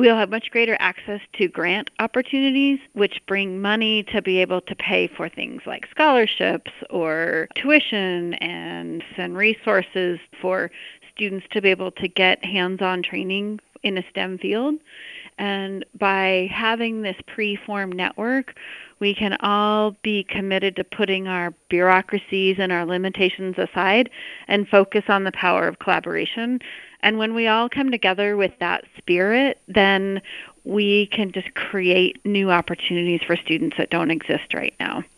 We'll have much greater access to grant opportunities, which bring money to be able to pay for things like scholarships or tuition and send resources for students to be able to get hands-on training in a STEM field. And by having this pre-formed network, we can all be committed to putting our bureaucracies and our limitations aside and focus on the power of collaboration. And when we all come together with that spirit, then we can just create new opportunities for students that don't exist right now.